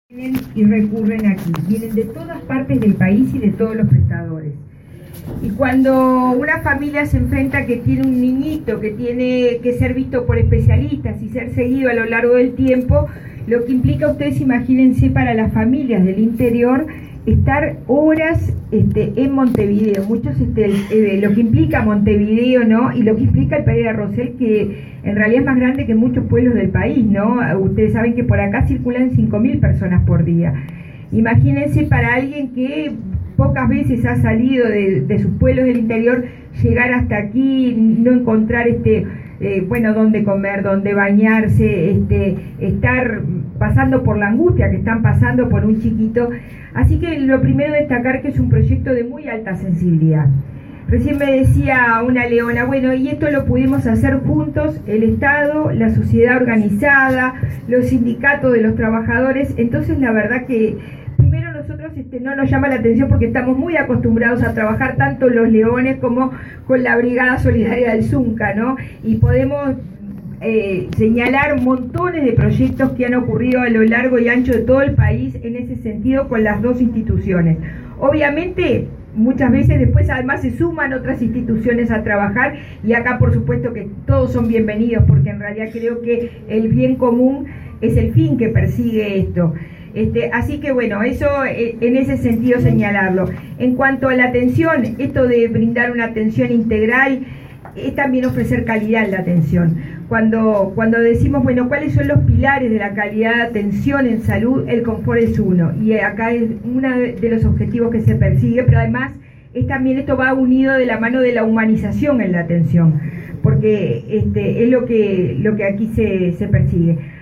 Vienen y recurren aquí, vienen de todas partes del país y de todos los prestadores. Y cuando una familia se enfrenta que tiene un niñito que tiene que ser visto por especialistas y ser seguido a lo largo del tiempo, lo que implica, ustedes imagínense, para las familias del interior estar horas en Montevideo, lo que implica Montevideo, ¿no? Y lo que implica el Pereira Rosell, que en realidad es más grande que muchos pueblos del país, ¿no? Ustedes saben que por acá circulan 5.000 personas por día. Imagínense para alguien que pocas veces ha salido de sus pueblos del interior, llegar hasta aquí, no encontrar dónde comer, dónde bañarse, estar pasando por la angustia que están pasando por un chiquito. Así que lo primero destacar que es un proyecto de muy alta sensibilidad. Recién me decía una leona, bueno, y esto lo pudimos hacer juntos, el Estado, la sociedad organizada, los sindicatos de los trabajadores. Entonces la verdad que primero nosotros no nos llama la atención porque estamos muy acostumbrados a trabajar tanto los leones como con la Brigada Solidaria del Zunca, ¿no? Y podemos señalar montones de proyectos que han ocurrido a lo largo y ancho de todo el país en ese sentido con las dos instituciones. Obviamente muchas veces después además se suman otras instituciones a trabajar, y acá por supuesto que todos son bienvenidos, porque en realidad creo que el bien común es el fin que persigue esto. Así que bueno, eso en ese sentido señalarlo. En cuanto a la atención, esto de brindar una atención integral es también ofrecer calidad en la atención. Cuando decimos, bueno, ¿cuáles son los pilares de la calidad de atención en salud? El confort es uno, y acá es uno de los objetivos que se persigue, pero además también esto va unido de la mano de la humanización en la atención, porque es lo que aquí se persigue.